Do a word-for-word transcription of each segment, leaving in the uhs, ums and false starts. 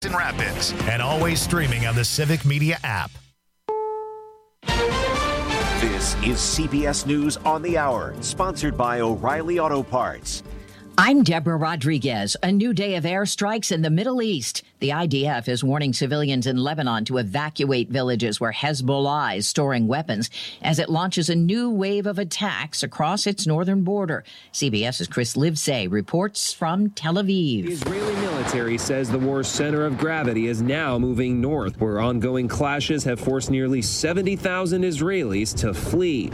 in Rapids, and always streaming on the Civic Media app. This is C B S News on the Hour, sponsored by O'Reilly Auto Parts. I'm Deborah Rodriguez. A new day of airstrikes in the Middle East. The I D F is warning civilians in Lebanon to evacuate villages where Hezbollah is storing weapons as it launches a new wave of attacks across its northern border. CBS's Chris Livesay reports from Tel Aviv. The Israeli military says the war's center of gravity is now moving north, where ongoing clashes have forced nearly seventy thousand Israelis to flee.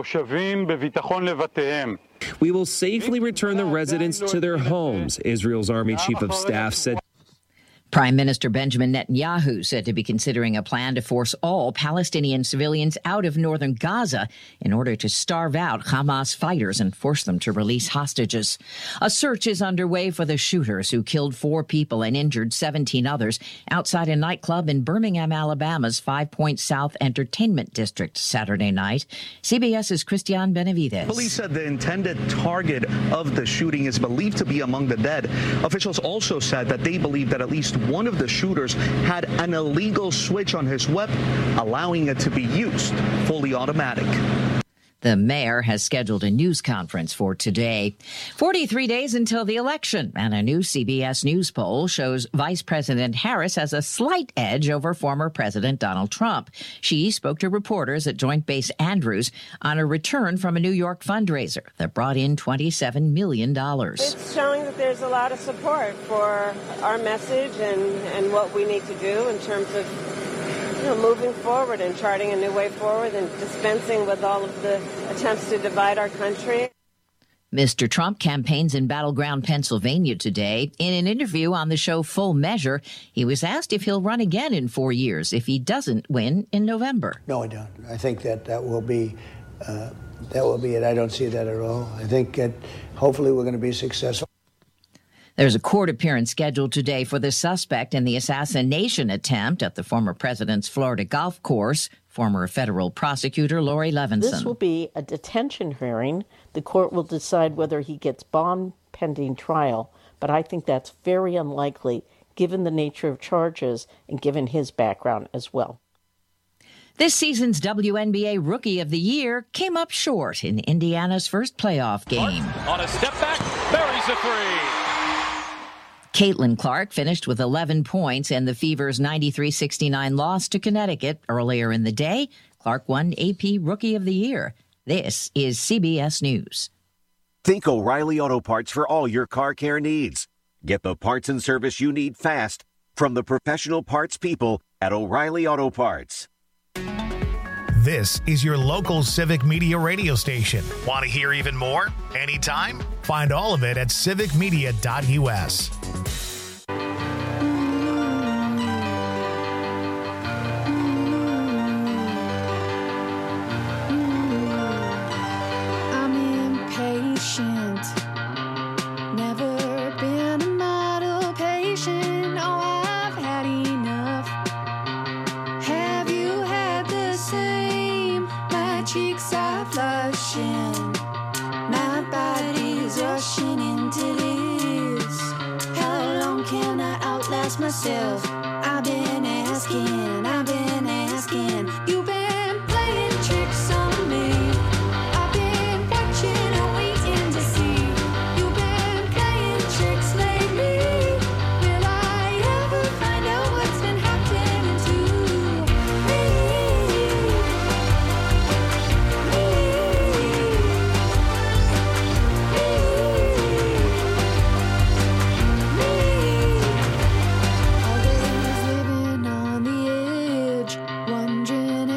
We will safely return the residents to their homes, Israel's Army Chief of Staff said. Prime Minister Benjamin Netanyahu said to be considering a plan to force all Palestinian civilians out of northern Gaza in order to starve out Hamas fighters and force them to release hostages. A search is underway for the shooters who killed four people and injured seventeen others outside a nightclub in Birmingham, Alabama's Five Points South Entertainment District Saturday night. CBS's Christian Benavides. Police said the intended target of the shooting is believed to be among the dead. Officials also said that they believe that at least one of the shooters had an illegal switch on his weapon, allowing it to be used fully automatic. The mayor has scheduled a news conference for today. forty-three days until the election, and a new C B S News poll shows Vice President Harris has a slight edge over former President Donald Trump. She spoke to reporters at Joint Base Andrews on a return from a New York fundraiser that brought in twenty-seven million dollars. It's showing that there's a lot of support for our message and, and what we need to do in terms of You know, moving forward and charting a new way forward and dispensing with all of the attempts to divide our country. Mister Trump campaigns in battleground Pennsylvania today. In an interview on the show Full Measure, he was asked if he'll run again in four years if he doesn't win in November. No, I don't. I think that that will be uh, that will be it. I don't see that at all. I think that hopefully we're going to be successful. There's a court appearance scheduled today for the suspect in the assassination attempt at the former president's Florida golf course, former federal prosecutor Lori Levinson. This will be a detention hearing. The court will decide whether he gets bond pending trial, but I think that's very unlikely given the nature of charges and given his background as well. This season's W N B A Rookie of the Year came up short in Indiana's first playoff game. On a step back, buries a three. Caitlin Clark finished with eleven points in the Fever's ninety-three sixty-nine loss to Connecticut earlier in the day. Clark won A P Rookie of the Year. This is C B S News. Think O'Reilly Auto Parts for all your car care needs. Get the parts and service you need fast from the professional parts people at O'Reilly Auto Parts. This is your local Civic Media radio station. Want to hear even more? Anytime? Find all of it at civic media dot U S. I'm impatient. Never been a model patient. Oh, I've had enough. Have you had the same? My cheeks are flushing. My body's rushing into this. How long can I outlast myself? I've been asking, I've been asking. You've been playing tricks on me. I've been watching and waiting to see. You've been playing tricks lately. Will I ever find out what's been happening to Always living on the edge, wondering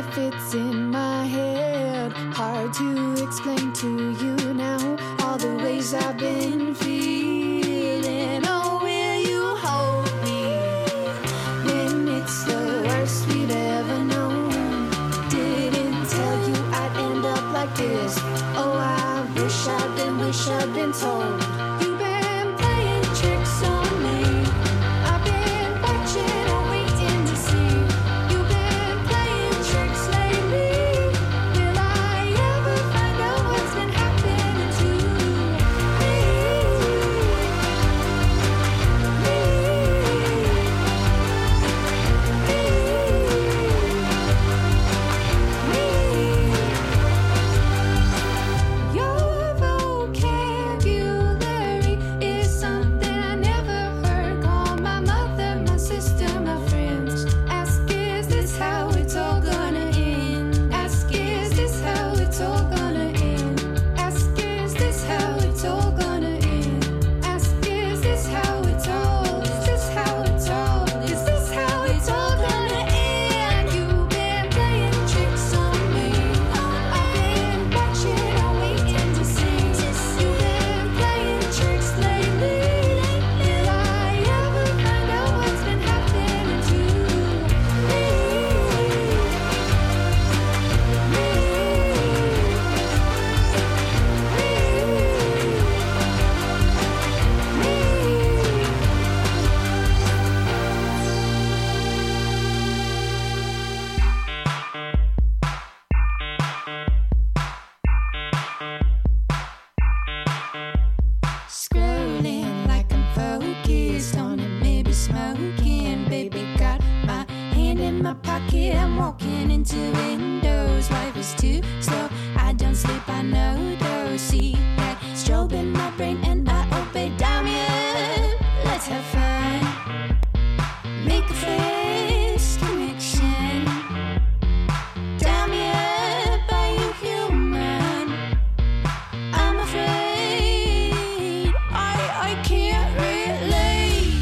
baby got my hand in my pocket. I'm walking into windows. Life is too slow. I don't sleep, I know. Don't see that strobe in my brain, and I obey. Dime me up, let's have fun. Make a face connection. Dime me up, are you human? I'm afraid I I can't relate.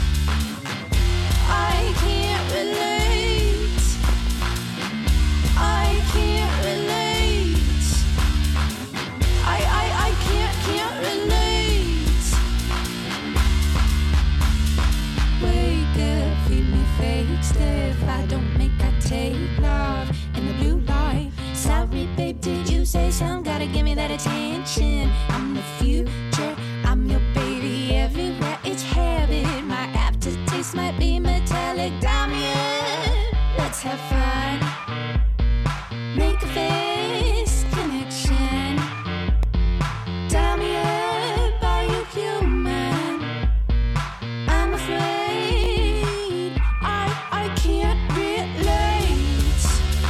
I can't relate. I can't relate. I I I can't can't relate. Wake up, feed me fake stuff. I don't make, I take love in the blue light. Sorry, babe, did you say something? Gotta give me that attention. I'm the future, I'm your baby everywhere. It's habit, my aftertaste might be metallic. Dime me up, let's have fun. Make a face connection. Dime me up, are you human? I'm afraid I I can't relate.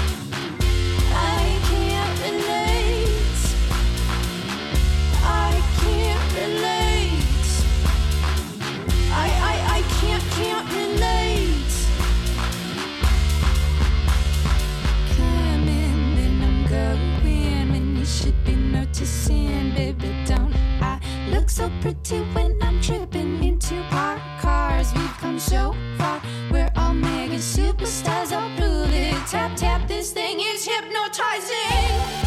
I can't relate. I can't relate. I I I can't can't relate. Coming, then I'm going when you should be noticing, baby. Don't I look so pretty when I'm tripping into parked cars? We've come so far. We're all mega superstars. I'll prove it. Tap tap, this thing is hypnotizing.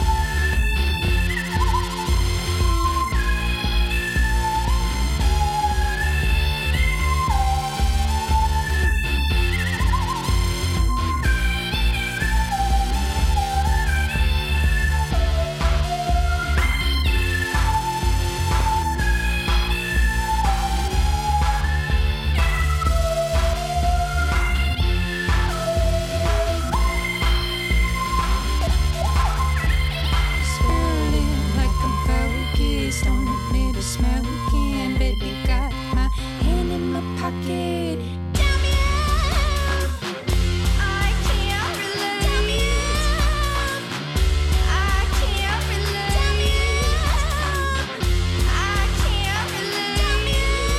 Swirling like I'm focused, don't admit to smoking. Baby got my hand in my pocket. Damn it, I can't relate. Damn it, I can't relate. Damn it, I can't relate. Damn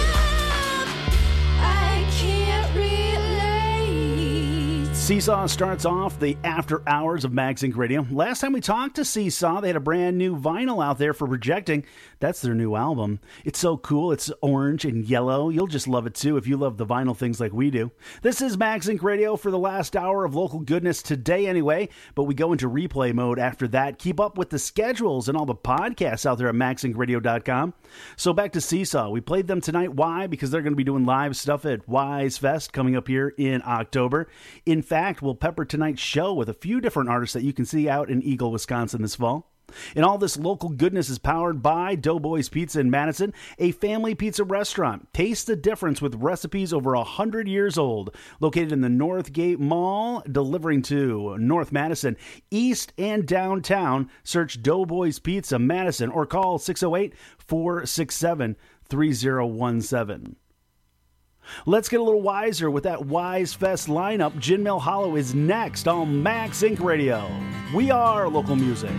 it, I can't relate. Seesaw starts off the after hours of MagZinc Radio. Last time we talked to Seesaw, they had a brand new vinyl out there for Projecting. That's their new album. It's so cool. It's orange and yellow. You'll just love it too if you love the vinyl things like we do. This is MagZinc Radio for the last hour of local goodness today anyway, but we go into replay mode after that. Keep up with the schedules and all the podcasts out there at mag zinc radio dot com. So back to Seesaw. We played them tonight. Why? Because they're going to be doing live stuff at Wise Fest coming up here in October. In fact, we'll pepper tonight's show with a few different artists that you can see out in Eagle, Wisconsin this fall. And all this local goodness is powered by Doughboys Pizza in Madison, a family pizza restaurant. Taste the difference with recipes over one hundred years old. Located in the Northgate Mall, delivering to North Madison, East and downtown. Search Doughboys Pizza Madison or call six oh eight, four six seven, three oh one seven. Let's get a little wiser with that Wise Fest lineup. Gin Mill Hollow is next on MagZinc Radio. We are local music.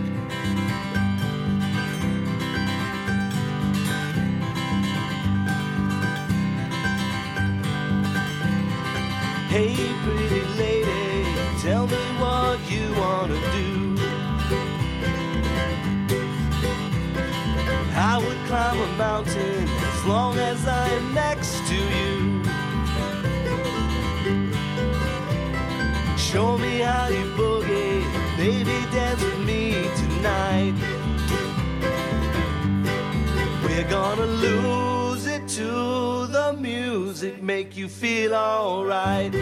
Hey, pretty lady, tell me what you want to do. I would climb a mountain as long as I am next to you. Show me how you boogie, baby, dance with me tonight. We're gonna lose it to the music, make you feel alright.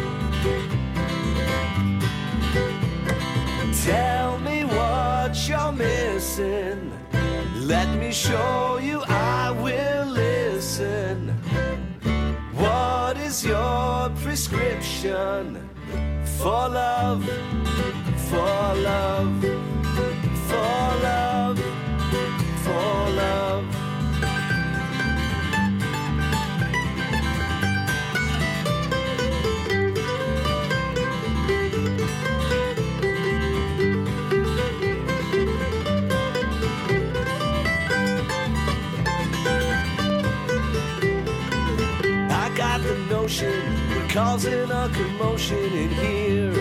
Tell me what you're missing, let me show you, I will listen. What is your prescription for love, for love, for love, for love? causing a commotion in here.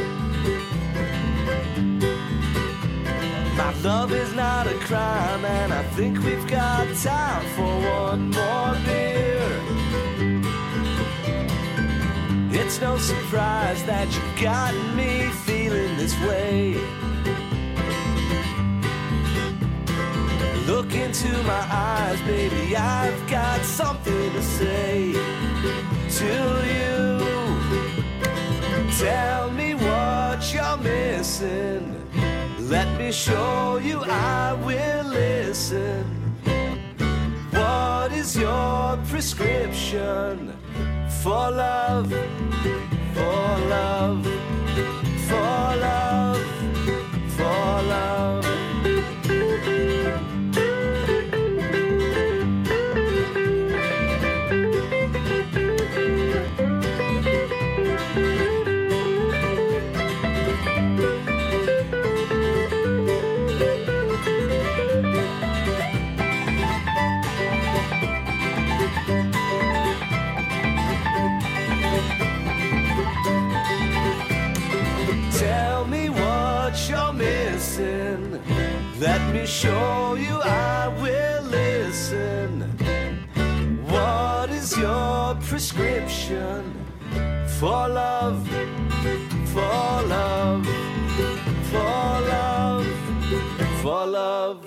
My love is not a crime, and I think we've got time for one more beer. It's no surprise that you've got me feeling this way. Look into my eyes, baby, I've got something to say to you. Tell me what you're missing. Let me show you, I will listen. What is your prescription for love, for love, for love, for love? Let me show you, I will listen. What is your prescription for love, for love, for love, for love?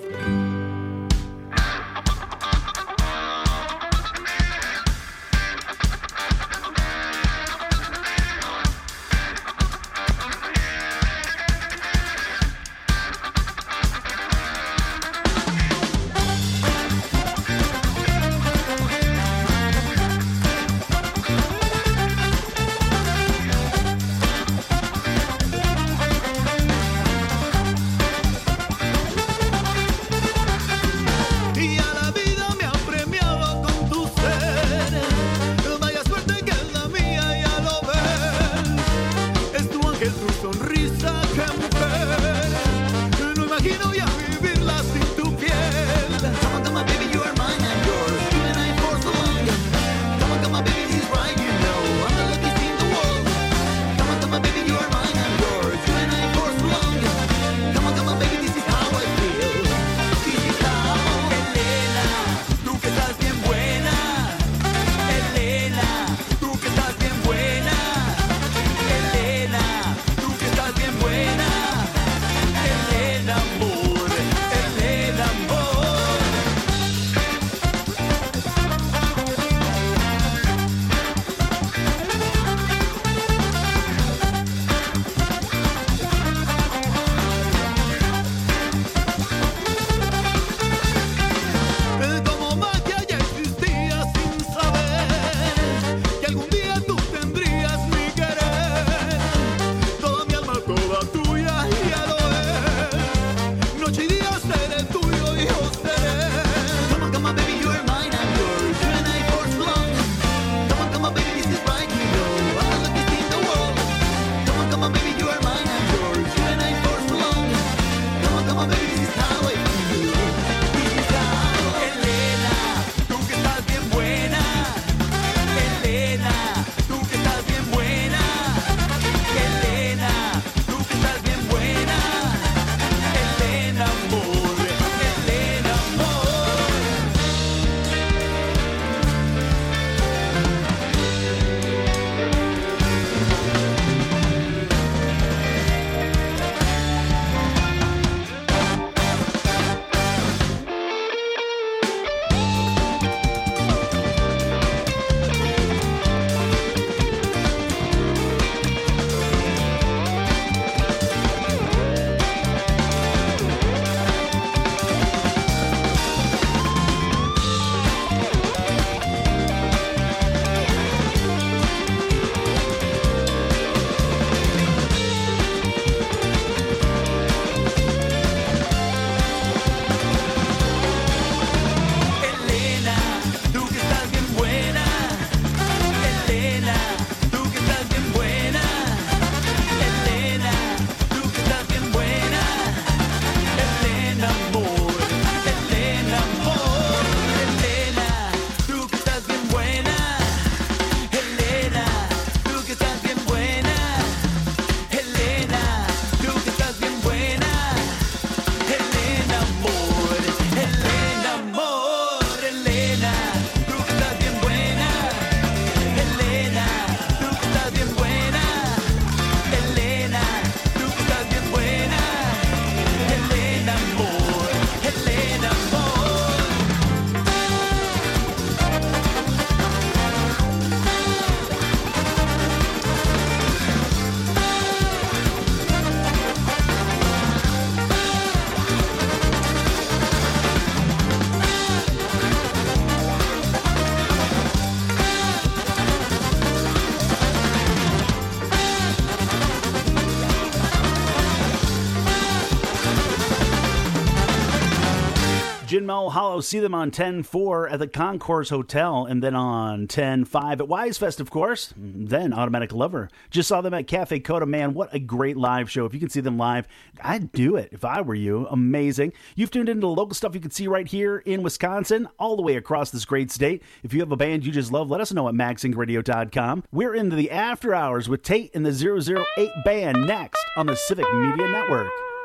Jinmel Hollow. See them on ten four at the Concourse Hotel, and then on ten five at Wisefest, of course. Then Automatic Lover. Just saw them at Cafe Coda. Man, what a great live show. If you can see them live, I'd do it if I were you. Amazing. You've tuned into the local stuff you can see right here in Wisconsin, all the way across this great state. If you have a band you just love, let us know at mag sync radio dot com. We're into the after hours with Tate and the zero zero eight Band next on the Civic Media Network.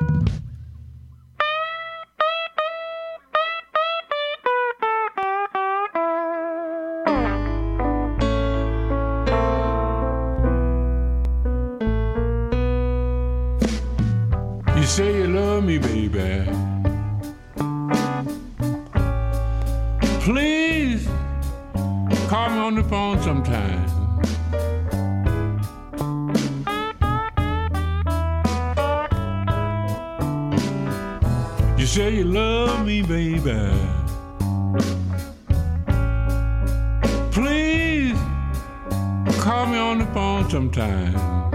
You say you love me, baby. Please call me on the phone sometime. You say you love me, baby. Please call me on the phone sometime.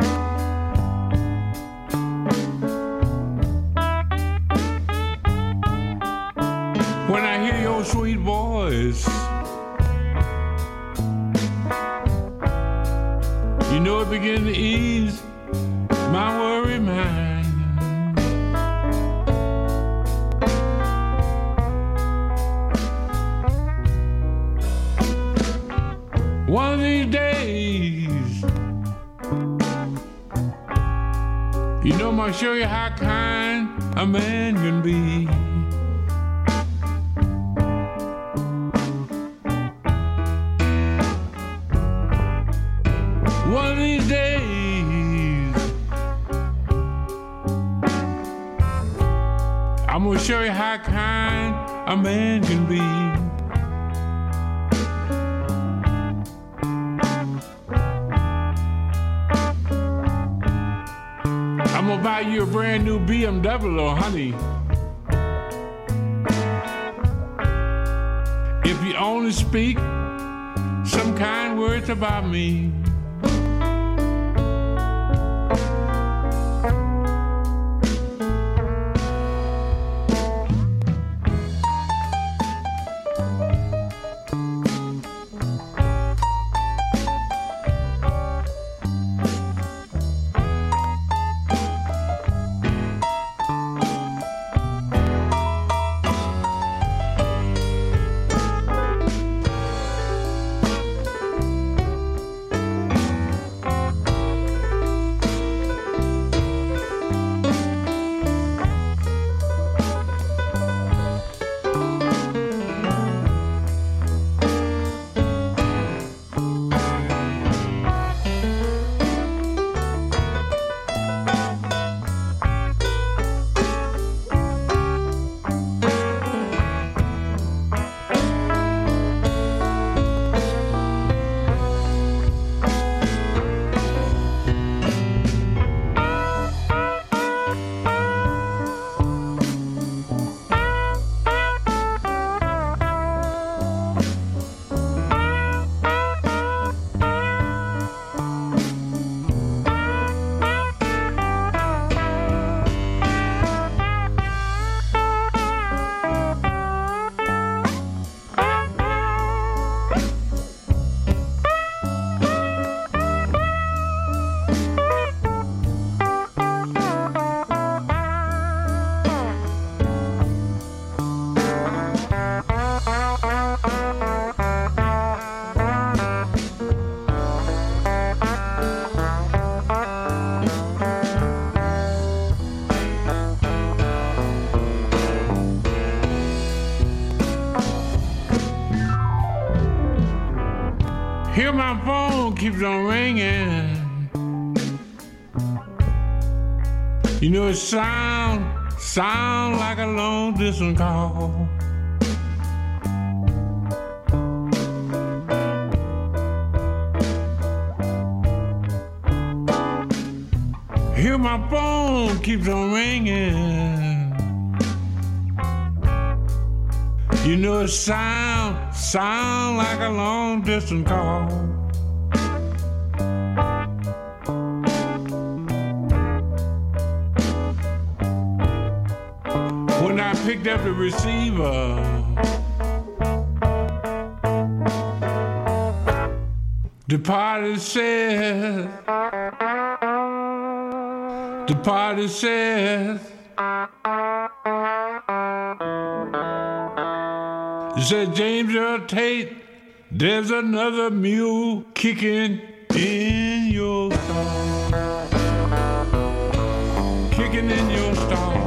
When I hear your sweet voice, you know it begins to ease my worry mind. One of these days, you know, I'm gonna show you how kind a man can be. One of these days, I'm gonna show you how kind a man can be. I'm gonna buy you a brand new B M W, honey. If you only speak some kind words about me. Hear my phone keeps on ringing. You know it sound, sound like a long distance call. Hear my phone keeps on ringing. You know it sound, sound like a long distance call. When I pick picked up the receiver. The party says, the party says, it said, James Earl Tate, there's another mule kicking in your stall. Kicking in your stall.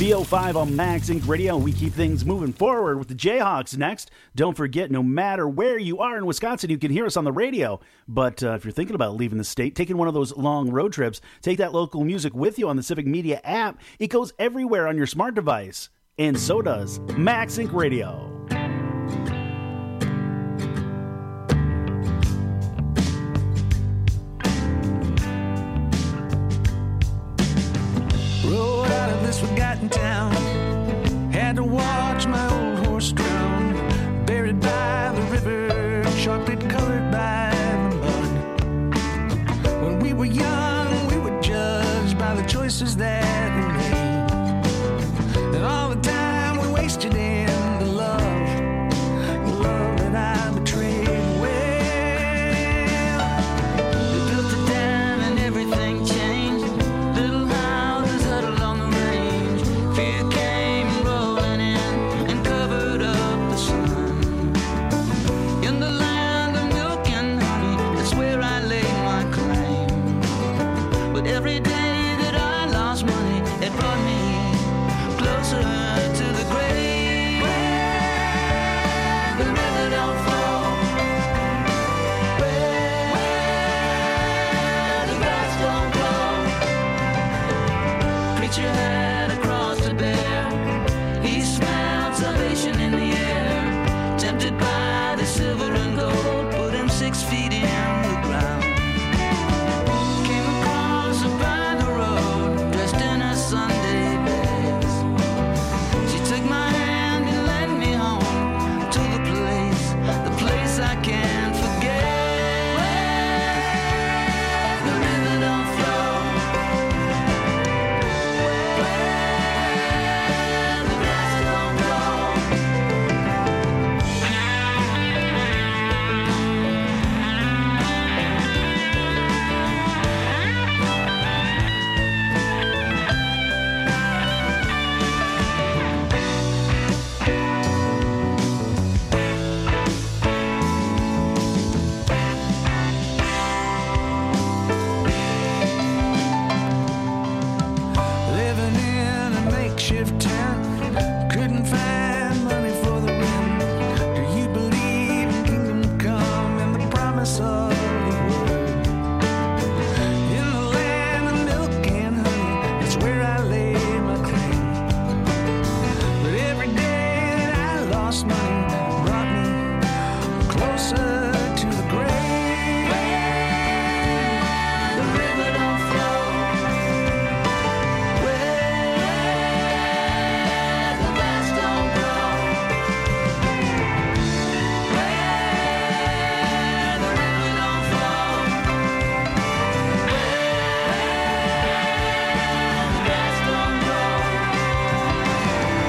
B O five on Max Inc Radio. We keep things moving forward with the Jayhawks next. Don't forget, no matter where you are in Wisconsin, you can hear us on the radio. But uh, if you're thinking about leaving the state, taking one of those long road trips, take that local music with you on the Civic Media app. It goes everywhere on your smart device. And so does Max Inc Radio. Rode out of this forgotten town, had to watch my old horse drown, buried by the river, chocolate colored by the mud. When we were young, we were judged by the choices that we made, and all the time we wasted in the love, the love that I betrayed. Well, they built it down and everything changed. Little houses huddled on the range. Fear came rolling in and covered up the sun. In the land of milk and honey, that's where I laid my claim. But every day that I lost money, it brought me closer to the grave. Where the river don't flow, where the grass don't grow. Preacher had a cross to bear. He smelled salvation in the air. Tempted by the silver and gold, put him six feet in the ground. Came across her by the road, dressed in her Sunday best. She took my hand and led me home to the place, the place I can't forget. Where the river don't flow, where the grass don't grow. Living in a makeshift tent, couldn't find money for the rent. Do you believe in kingdom come and the promise of the word? In the land of milk and honey, that's where I lay my claim. But every day that I lost money brought me closer to the grave. The river don't flow, where the grass don't grow. Where the river don't flow, where the grass don't grow.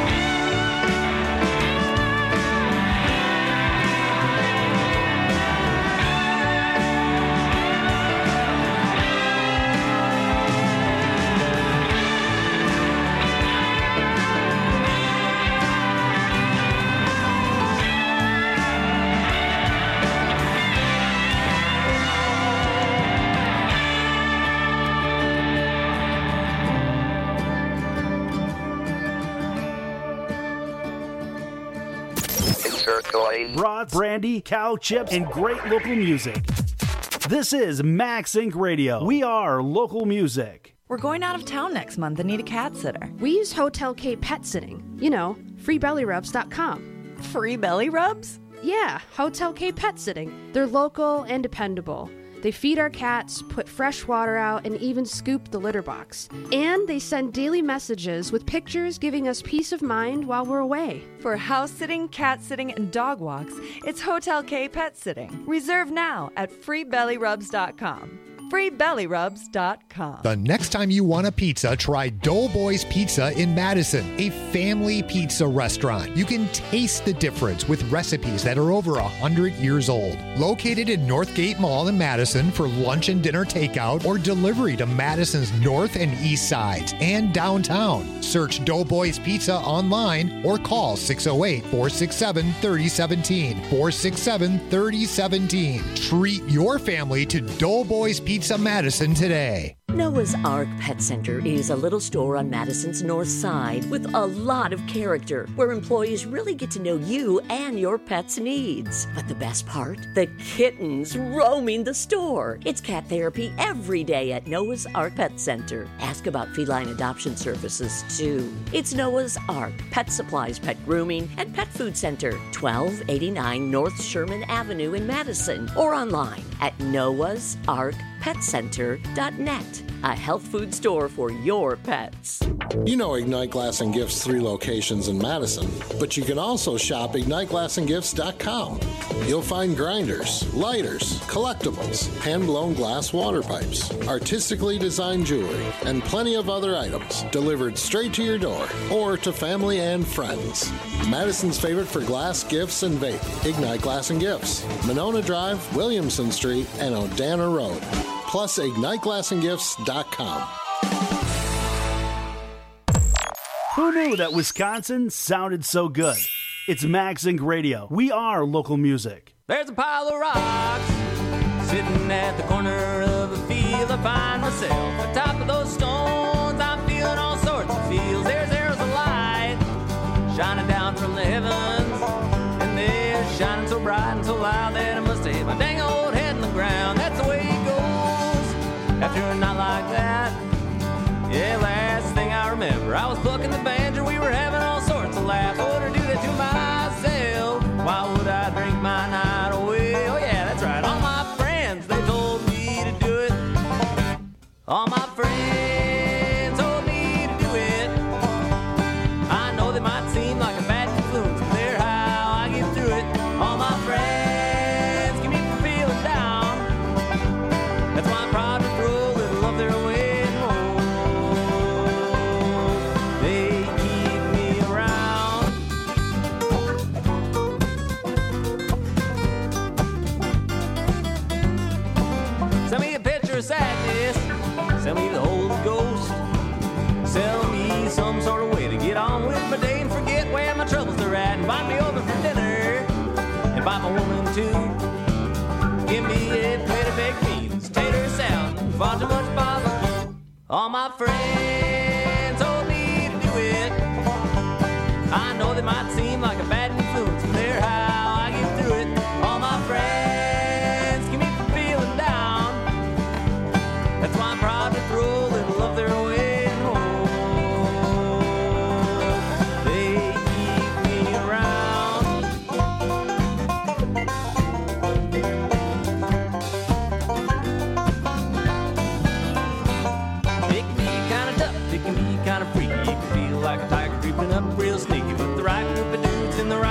Brats, brandy, cow chips, and great local music. This is Max Inc Radio. We are local music. We're going out of town next month and need a cat sitter. We use Hotel K Pet Sitting. You know, free belly rubs dot com. Free belly rubs? Yeah, Hotel K Pet Sitting. They're local and dependable. They feed our cats, put fresh water out, and even scoop the litter box. And they send daily messages with pictures giving us peace of mind while we're away. For house sitting, cat sitting, and dog walks, it's Hotel K Pet Sitting. Reserve now at free belly rubs dot com. free belly rubs dot com. The next time you want a pizza, try Doughboys Pizza in Madison, a family pizza restaurant. You can taste the difference with recipes that are over one hundred years old. Located in Northgate Mall in Madison for lunch and dinner takeout or delivery to Madison's north and east sides and downtown. Search Doughboys Pizza online or call six oh eight, four six seven, three oh one seven, four six seven, three oh one seven. Treat your family to Doughboys Pizza Madison today. Noah's Ark Pet Center is a little store on Madison's north side with a lot of character, where employees really get to know you and your pet's needs. But the best part? The kittens roaming the store. It's cat therapy every day at Noah's Ark Pet Center. Ask about feline adoption services, too. It's Noah's Ark Pet Supplies, Pet Grooming, and Pet Food Center, twelve eighty-nine North Sherman Avenue in Madison, or online at noahs ark pet center dot net. A health food store for your pets. You know Ignite Glass and Gifts' three locations in Madison, but you can also shop ignite glass and gifts dot com. You'll find grinders, lighters, collectibles, hand-blown glass water pipes, artistically designed jewelry, and plenty of other items delivered straight to your door or to family and friends. Madison's favorite for glass, gifts, and vape, Ignite Glass and Gifts, Monona Drive, Williamson Street, and Odana Road. Plus ignite glass and gifts dot com. Who knew that Wisconsin sounded so good? It's MagZinc Radio. We are local music. There's a pile of rocks sitting at the corner of a field. I find myself atop of those stones. I'm feeling all sorts of feels. There's arrows of light shining down from the heavens, and they're shining so bright and so loud that I must have hit my dang old head in the ground. That's the way it goes after a night like that. Yeah, last thing I remember, I was plucking the banjo. We were having all sorts of laughs. I would I do that to myself? Why would I drink my night away? Oh yeah, that's right. All my friends, they told me to do it. All my friends told me to do it. I know they might seem like a bad influence, but they're how I get through it. All my friends keep me from feeling down. That's why I'm proud to throw a little of their way and roll. They keep me around. Send me a picture of sadness. Send me the Holy Ghost. Sell me some sort of way to get on with my day and forget where my troubles are at. Invite me over for dinner. Invite my woman too. Give me a plate of baked beans, tater salad, and far too much barbecue. All my friends told me to do it. I know they might seem like a bad influence, but they're how I get through it. All my friends keep me from feeling down. That's why I'm proud to throw a little of their way and roll. They keep me around. It can be kinda tough, it can be kinda freaky. It can feel like a tiger creeping up real sneaky. With the right group of dudes in the right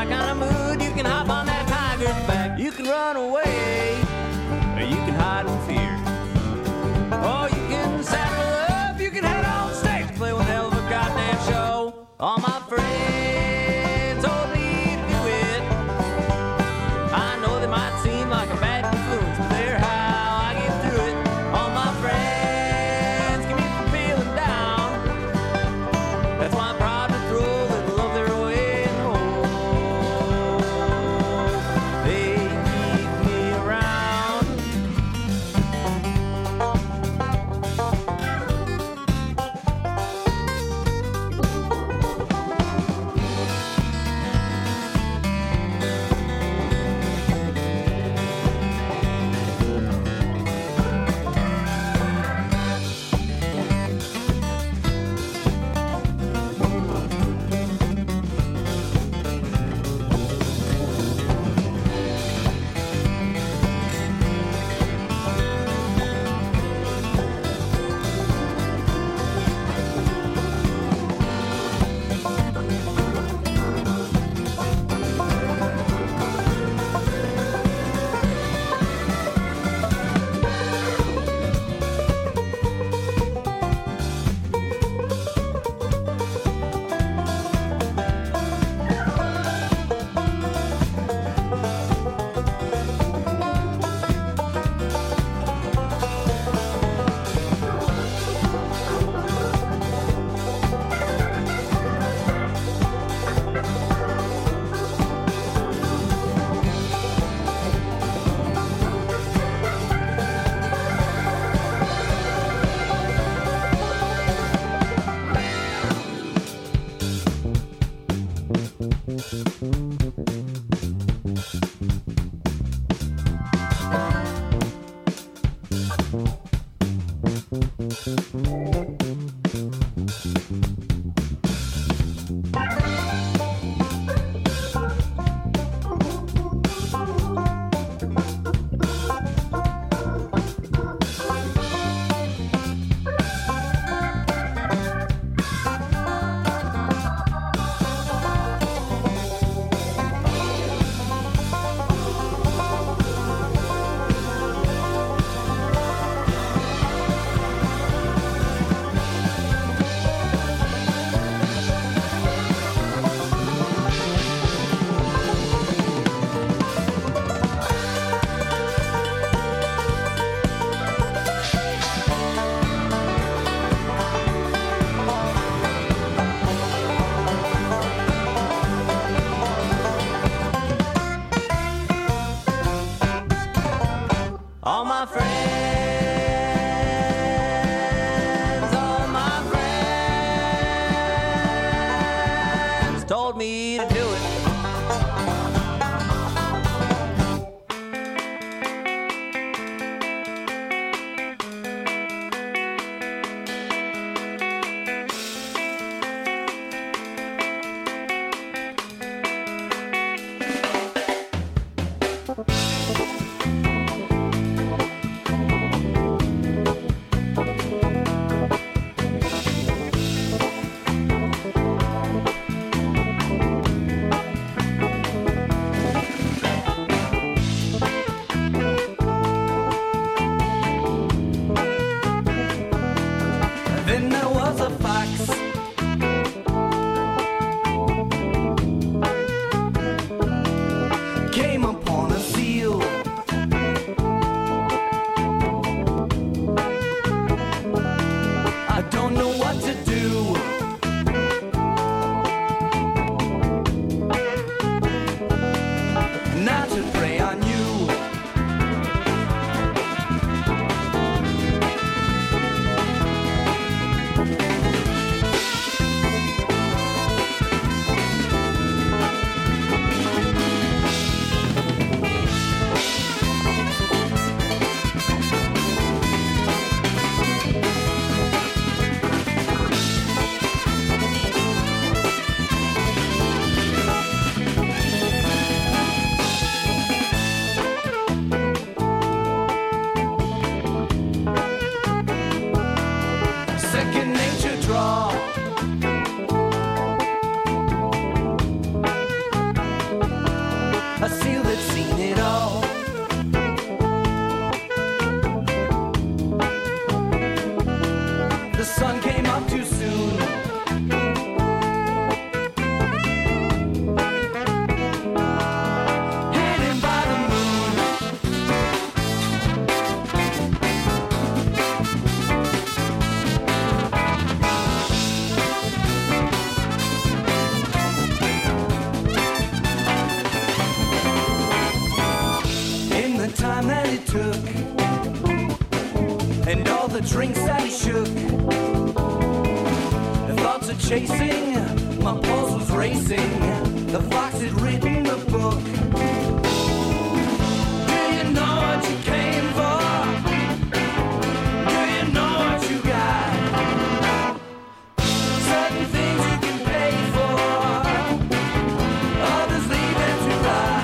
me to do it. Then there was a fox. Came upon a seal. I don't know what to do. Not to prey on you. Second nature draw. A seal that's seen it all. The sun came up too soon. Hidden by the moon. In the time that it took, and all the drinks that he shook, the thoughts of chasing, my pulse was racing. The fox had written the book. Do you know what you came for? Do you know what you got? Certain things you can pay for, others leave them to rot.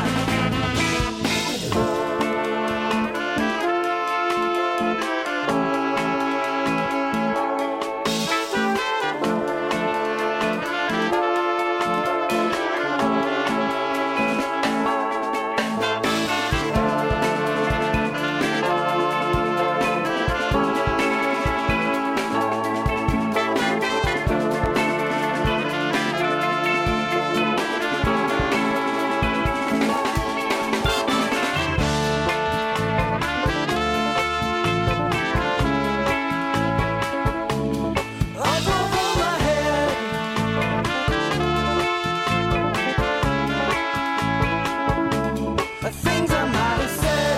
Up over my head, the things I might have said.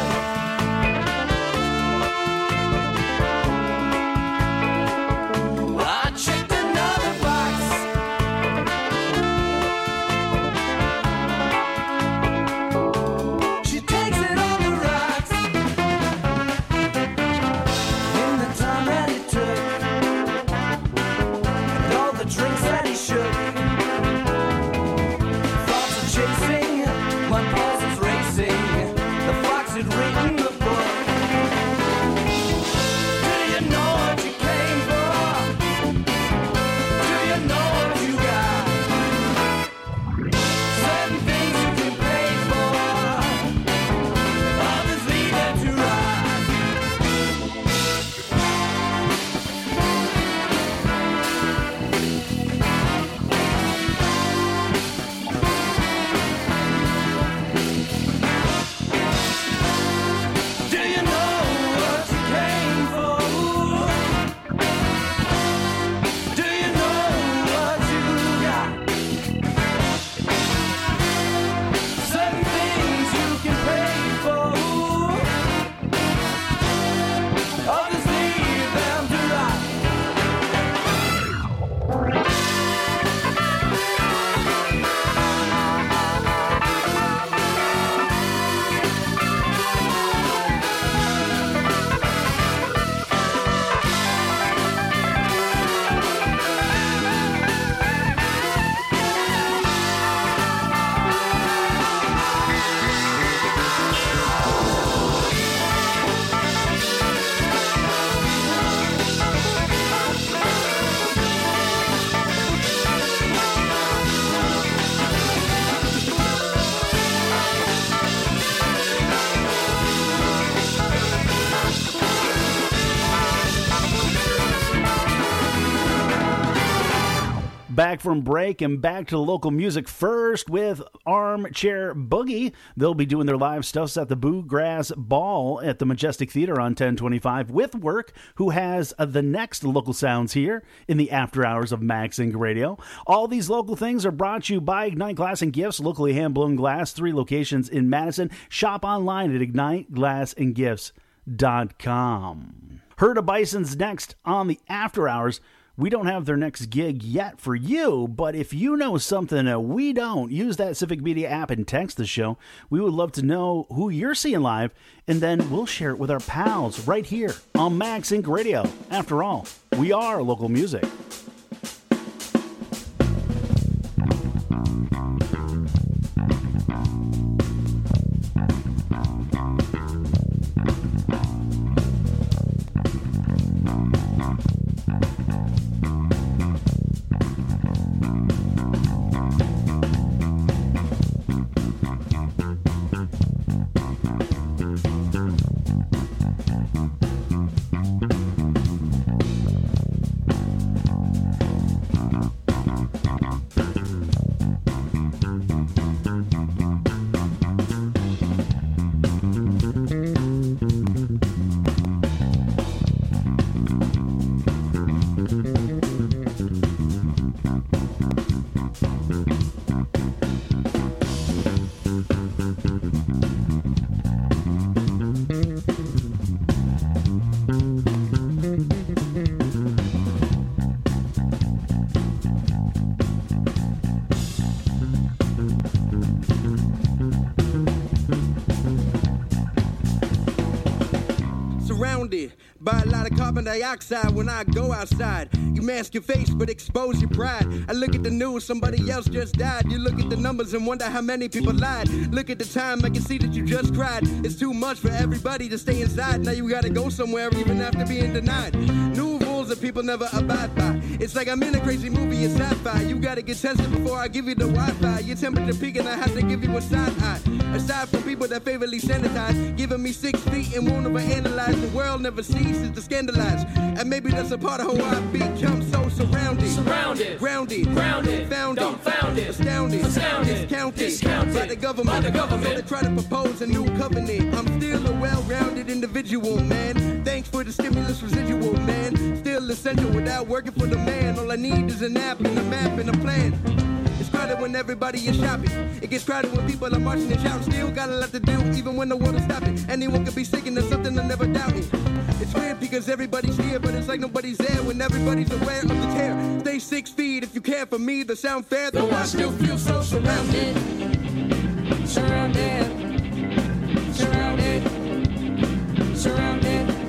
I checked another box. She takes it on the rocks. In the time that it took, and all the drinks that he shook, thoughts of chasing, my pulse was racing. The fox had written the book. Do you know what you came for? Do you know what you got? Certain things you can pay for, others leave them to rot. Back from break and back to the local music first with Armchair Boogie. They'll be doing their live stuffs at the Bluegrass Ball at the Majestic Theater on ten twenty-five with Work, who has uh, the next local sounds here in the after hours of Maxing Radio. All these local things are brought to you by Ignite Glass and Gifts, locally hand-blown glass, three locations in Madison. Shop online at ignite glass and gifts dot com. Herd of Bison's next on the after hours. We don't have their next gig yet for you, but if you know something that we don't, use that Civic Media app and text the show. We would love to know who you're seeing live, and then we'll share it with our pals right here on Max Inc Radio. After all, we are local music. By a lot of carbon dioxide when I go outside. You mask your face but expose your pride. I look at the news, somebody else just died. You look at the numbers and wonder how many people lied. Look at the time, I can see that you just cried. It's too much for everybody to stay inside. Now you gotta go somewhere even after being denied. New rules that people never abide by. It's like I'm in a crazy movie, it's sci-fi. You gotta get tested before I give you the Wi-Fi. Your temperature peaking, I have to give you a side eye. Aside from people that favorably sanitize, giving me six feet and won't overanalyze. The world never ceases to scandalize. And maybe that's a part of how I become so surrounded. Surrounded, grounded, grounded, founded, dumbfounded, astounded, astounded, discounted, discounted by the government. by the government. So they try to propose a new covenant. I'm still a well-rounded individual, man. Thanks for the stimulus residual, man. Still essential without working for the man. All I need is an app and a map and a plan. It's crowded when everybody is shopping. It gets crowded when people are marching and shouting. Still got a lot to do, even when the world is stopping. Anyone could be sick and there's something I never doubted. It's weird because everybody's here, but it's like nobody's there when everybody's aware of the tear. Stay six feet if you care for me, the sound fair. Though I still feel so surrounded. Surrounded. Surrounded. Surrounded.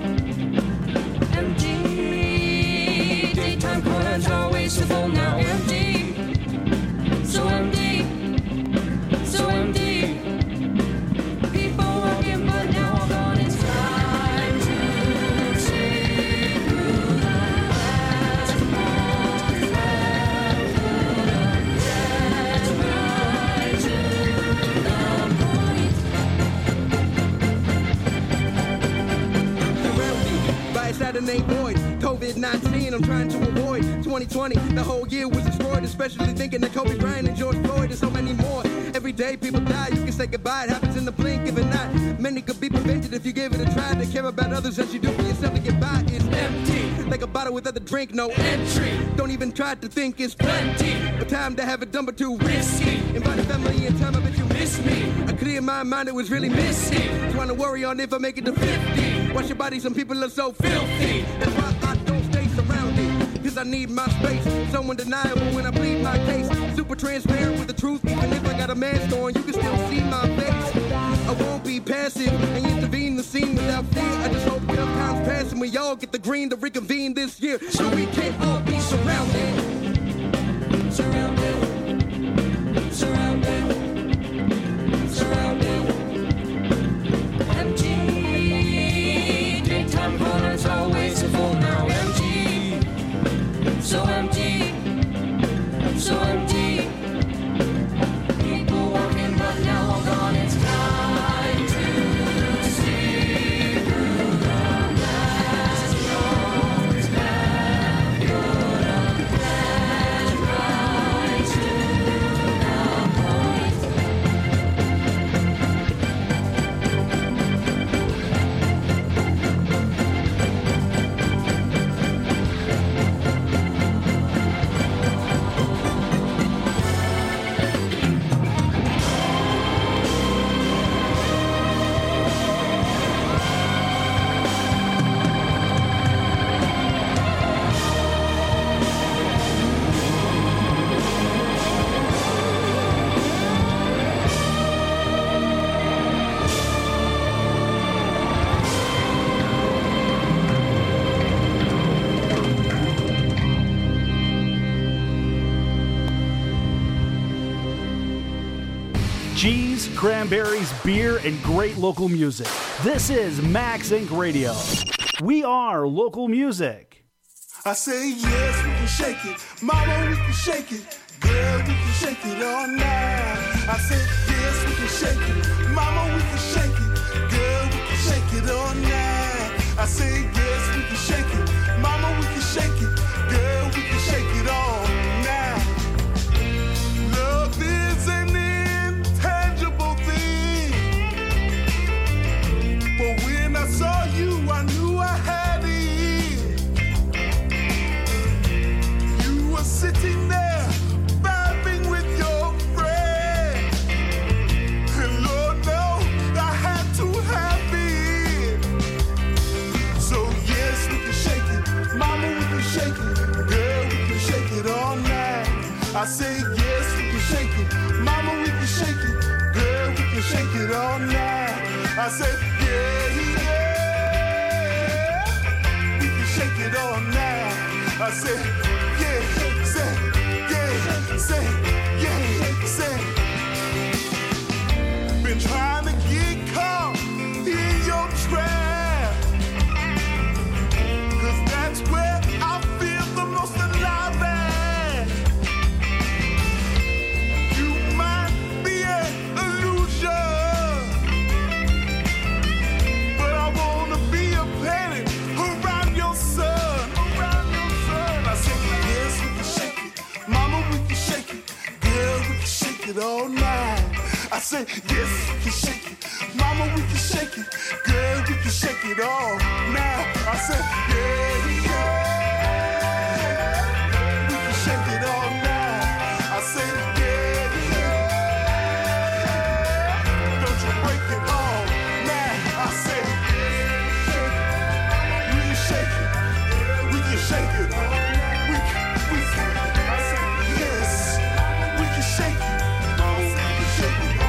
Empty. Daytime corners always so full, now empty. So empty, so empty. People walking, but now all gone. It's time to see through the glass. Get right to the point. Surrounded by a Saturday void. COVID nineteen, I'm trying to avoid. twenty twenty, the whole year was destroyed, especially thinking of Kobe Bryant and George Floyd and so many more. Every day people die, you can say goodbye, it happens in the blink of an eye. Many could be prevented if you gave it a try. To care about others as you do for yourself to get by is empty. Like a bottle without the drink, no entry. Don't even try to think it's plenty. But time to have it done but too risky. Invite a family in time, I bet you miss me. A clear mind, mind, it was really missing. Trying to worry on if I make it to fifty. Watch your body, some people are so filthy. That's why I don't stay surrounded. Cause I need my space. So undeniable when I plead my case. Super transparent with the truth. Even if I got a mask on, you can still see my face. I won't be passive and intervene the scene without fear. I just hope enough time's pass and we all get the green to reconvene this year. So we can all be surrounded. Surrounded. Surrounded. Surrounded. Empty. Daytime corners always full, now empty. So empty, so empty. People walking, but now all gone. It's time to see through the glass. Always have good a plan right. cheese, cranberries, beer, and great local music. This is Max Incorporated. Radio. We are local music. I say yes, we can shake it. Mama, we can shake it. Girl, we can shake it all night. I say yes, we can shake it. Mama, we can shake it. Girl, we can shake it all night. I say yes, we can shake it. Mama, we can shake it. Girl, we can shake it all night. Love is an intangible thing. But when I saw you, I knew I had it. You were sitting there, vibing with your friend. And Lord knows I had to have it. So yes, we can shake it. Mama, we can shake it. Girl, we can shake it all night. I say yes, we can shake it. Mama, we can shake it. Girl, we can shake it all night. I say yeah, yeah. We can shake it all night. I say yeah, say yeah, say yeah, say. Been trying to get caught in your trap, 'cause that's where I feel the most alive at. You might be an illusion, but I wanna be a planet around your sun, around your sun. I say yes, we can shake it. Mama, we can shake it. Girl, we can shake it all night. I say yes, we can shake it. Mama, we can shake it. Girl, we can shake it all night. I say yeah, yeah. We can shake it all night. I say yeah, yeah. Don't you break it all night. I say we can shake it. We can shake it. We can, we can. I say yes, we can shake it. I say we can shake it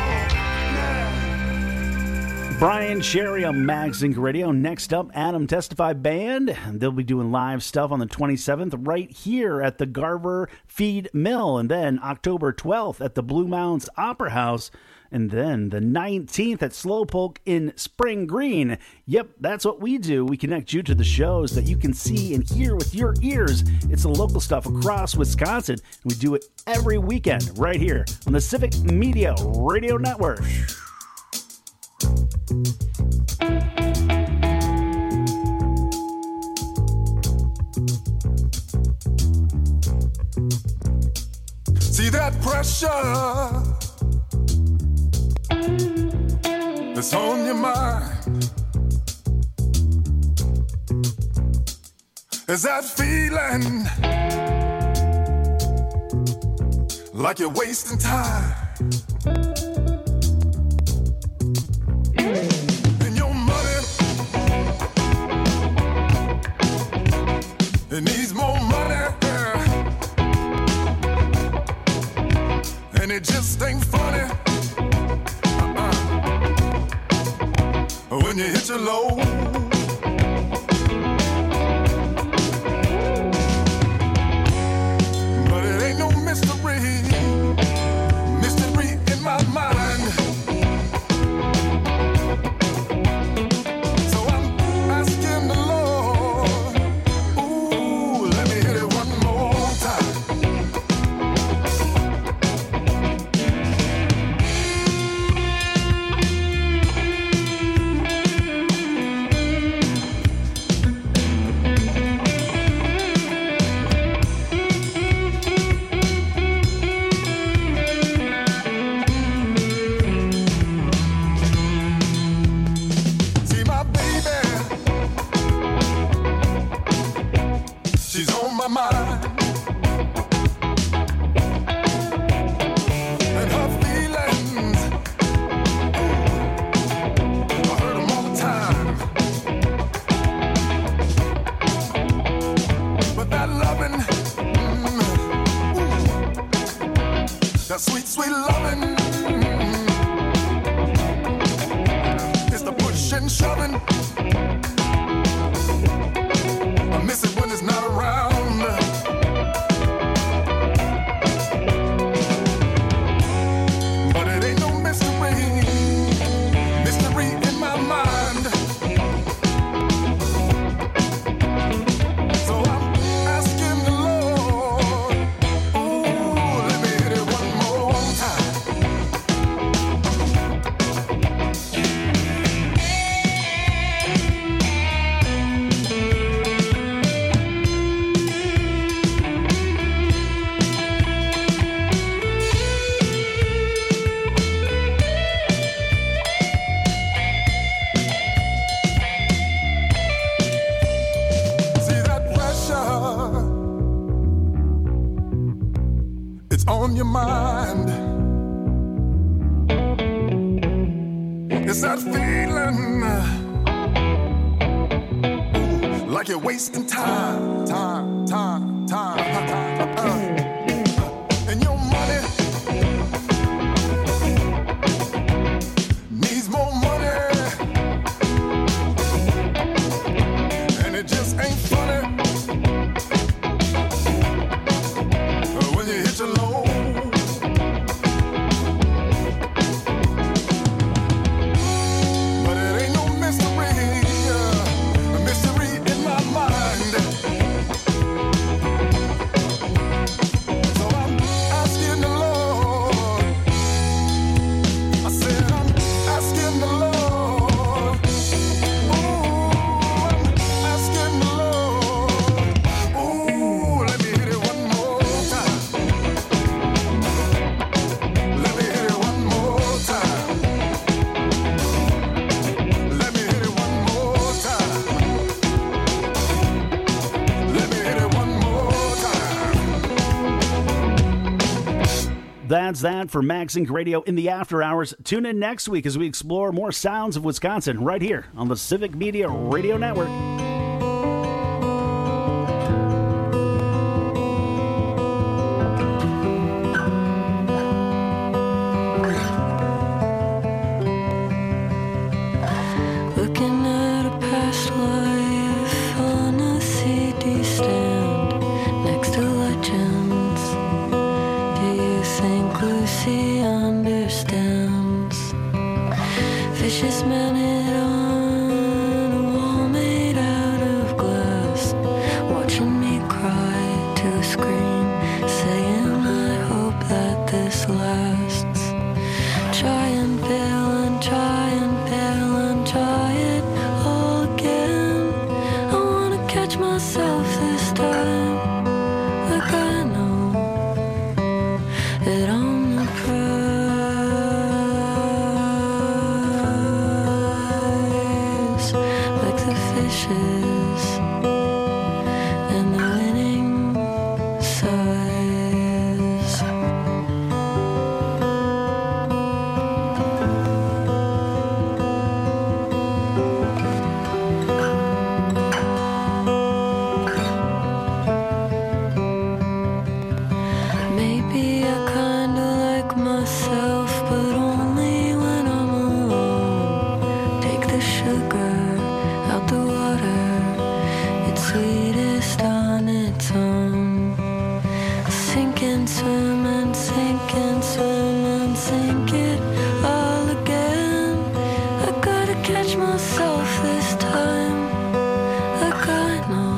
all night. Brian Sherry on Max Inc Radio. Next up, Adam Testify Band. They'll be doing live stuff on the twenty-seventh right here at the Garver Feed Mill. And then October twelfth at the Blue Mounds Opera House. And then the nineteenth at Slowpoke in Spring Green. Yep, that's what we do. We connect you to the shows that you can see and hear with your ears. It's the local stuff across Wisconsin. And we do it every weekend right here on the Civic Media Radio Network. See that pressure that's on your mind? Is that feeling like you're wasting time? And your money, it needs more money, and it just ain't funny uh-uh. when you hit your low. But it ain't no mystery, mystery in my mind. So I'm asking the Lord, ooh, let me hit it one more time. It's that feeling ooh, like you're wasting time, time, time, time. Uh, and your money needs more money, and it just ain't funny when you hit your low. That's that for Maxink Radio in the After Hours. Tune in next week as we explore more sounds of Wisconsin right here on the Civic Media Radio Network. Looking at a past life on a C D stand next to legends. Do you think Lucy understands? Vicious man it on a wall made out of glass, watching me cry to a screen, saying I hope that this lasts. Try and fail and try and fail and try it all again. I wanna catch myself this time, like I know that I'm the prize, like the fishes and the winning size. Maybe I kinda like myself, but only when I'm alone. Take the sugar out the water, it's sweetest on its own. Sink and swim and sink and swim and sink it all again. I gotta catch myself this time, like I know.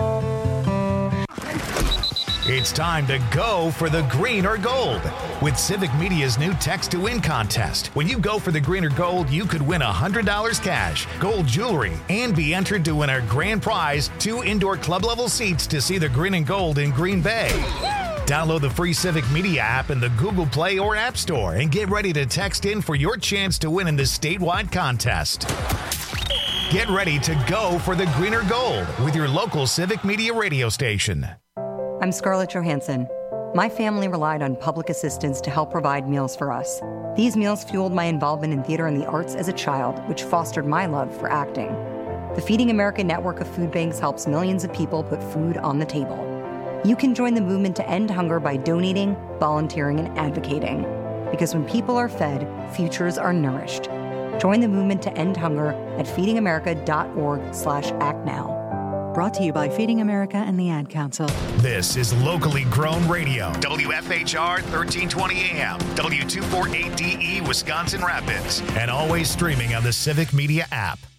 It's time to go for the green or gold with Civic Media's new Text to Win contest. When you go for the green or gold, you could win one hundred dollars cash, gold jewelry, and be entered to win our grand prize, two indoor club-level seats to see the green and gold in Green Bay. Download the free Civic Media app in the Google Play or App Store and get ready to text in for your chance to win in this statewide contest. Get ready to go for the green or gold with your local Civic Media radio station. I'm Scarlett Johansson. My family relied on public assistance to help provide meals for us. These meals fueled my involvement in theater and the arts as a child, which fostered my love for acting. The Feeding America network of food banks helps millions of people put food on the table. You can join the movement to end hunger by donating, volunteering, and advocating. Because when people are fed, futures are nourished. Join the movement to end hunger at feedingamerica.org slash act now. Brought to you by Feeding America and the Ad Council. This is locally grown radio. W F H R thirteen twenty A M, W two forty-eight D E, Wisconsin Rapids, and always streaming on the Civic Media app.